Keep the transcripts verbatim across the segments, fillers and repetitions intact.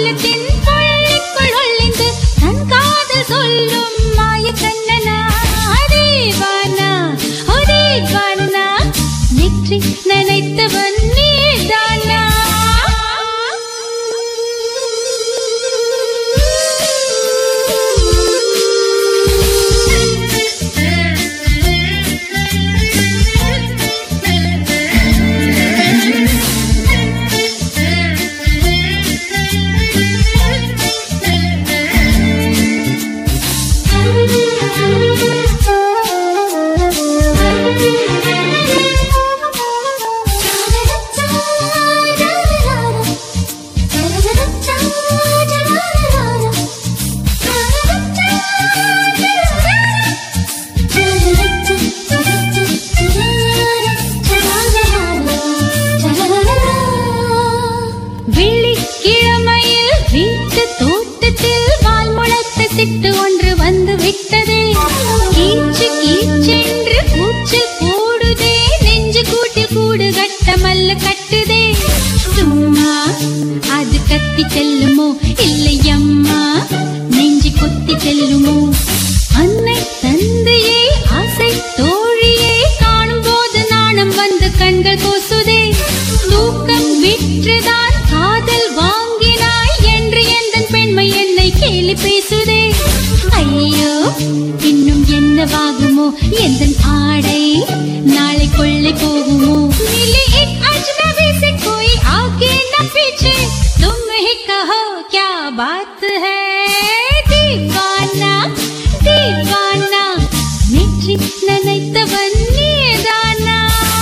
கொல்லத்தின் பள்ளிக்குள் ஒளிந்து தன் காதல் சொல்லும் மாய கண்ணனா தேவானா ஓ தேவானா நெற்றி நினைத்தவன் நீதானா சிட்டு ஒன்று வந்து விட்டதே கீச்சு கீச்சென்று கூச்சல் கூடுதே நெஞ்சு கூட்டில் கூடு கட்டமல்ல கட்டுதே சும்மா அது கத்தி செல்லுமோ இல்லை அம்மா நெஞ்சு கொத்தி செல்லுமோ அன்னை தந்தையே ஆசை தோழியே காணும் போது நாணம் வந்து கண்கள் கோசுதே தூக்கம் விற்றுதான் காதல் வாங்கினாய் என்று எந்த பெண்மை என்னை கேலி பேசுதே ஐயோ இன்னும் என்னவாகுமோ எந்த ஆடை நாளை கொள்ளை போகுமோ मिली एक अजनबी से कोई आगे न पीछे तुम ही कहो क्या बात है दीवाना दीवाना नेற்றி நினைத்தவன் நீதானா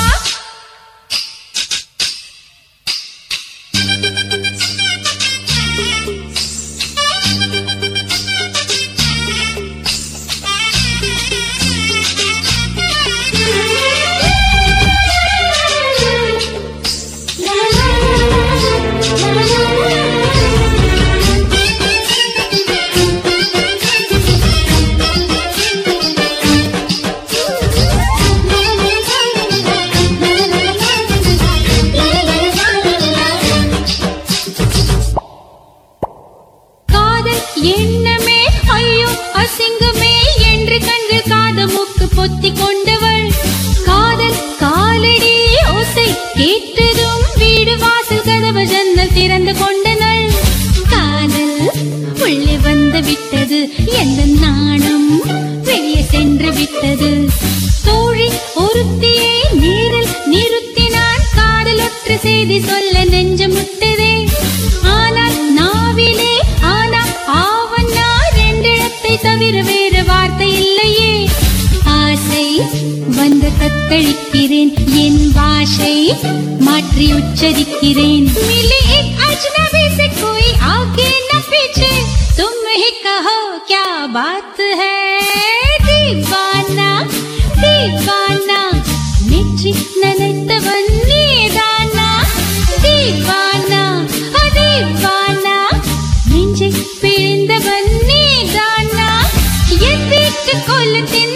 எண்ணமே ஐயோ அசிங்கமே என்று கண்கள் காது மூக்கு பொத்தி கொண்டவள் காதல் காலடி ஓசை கேட்டதும் வீடு வாசல் கதவு ஜன்னல் திறந்து கொண்டனள் காதல் உள்ளே வந்து விட்டது எந்த நாணம் வெளியே சென்று விட்டது தோழி ஒருத்தியை நேரில் நிறுத்தினான் காதல் ஒற்று செய்தி சொல்ல நெஞ்சு முட்டதே ஆனால் நாவிலே ஆனா ஆவண்ணா ரெண்டிடத்தை தவிர வேறு வார்த்தை இல்லையே ஆசை வந்து தத்தளிக்கிறேன் என் பாஷை மாற்றி உச்சரிக்கிறேன் मिली एक अजनबी से कोई आगे न पीछे तुम ही कहो क्या बात है दीवाना दीवाना நெற்றி நினைத்தவன் நீதானா दीवाना दीवाना நெஞ்சை பிழிந்தவன் நீதானா என் வீட்டு கொல்லத்தின்